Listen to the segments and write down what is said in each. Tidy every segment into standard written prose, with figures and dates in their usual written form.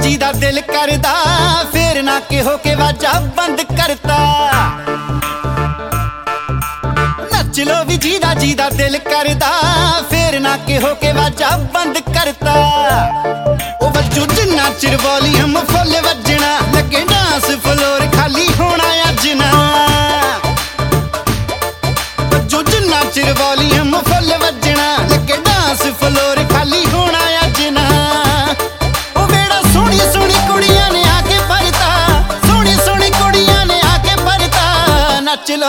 जी दा दिल करदा फिर ना के हो के वाजा बंद करता। नच लो भी जी दा दिल करदा फिर ना के हो के वाजा बंद करता। ओ वजू जिन्ना चिर वॉल्यूम फुल वजना लगे डांस फ्लोर खाली होना अज ना। वजू जिन्ना चिर वॉल्यूम फुल वजना लगे डांस फ्लोर खाली होना अज ना। ओ वेड़ा सोहनी सोहनी कुड़ियां ने आके भरता, सोहनी सोहनी कुड़ियां ने आके भरता। नच लो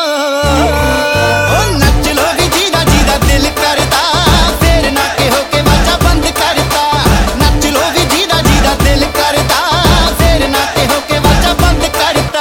नच लो भी जी दा दिल करदा फिर ना के हो के वाजा बंद करता। नच लो भी जी दा दिल करदा फिर ना के हो के वाजा बंद करता।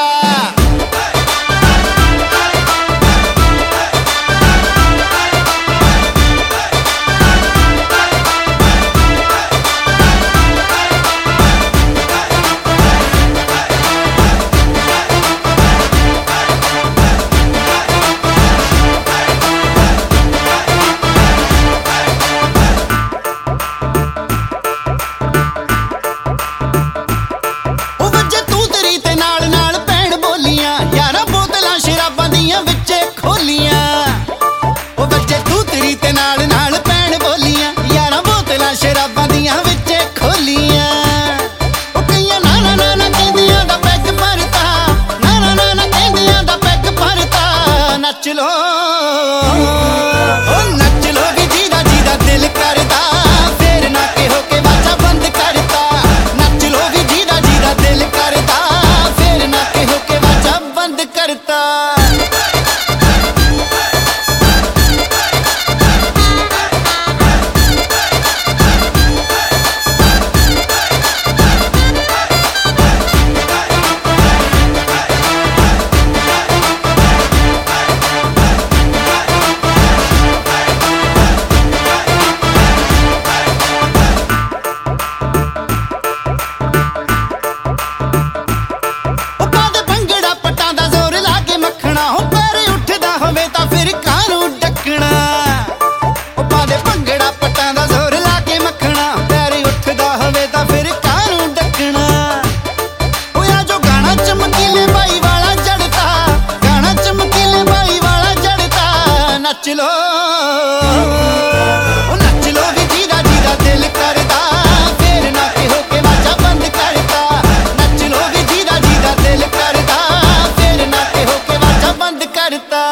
नच लो नच लो भी जी दा दिल करदा फिर ना के हो के वाजा बंद करता। नच लो भी जी दा दिल करदा फिर ना के हो के वाजा बंद करता। नच लो नच लो भी जी दा दिल करदा फिर ना के हो के वाजा बंद करता। नच लो भी जी दा दिल करदा फिर ना के हो के वाजा बंद करता।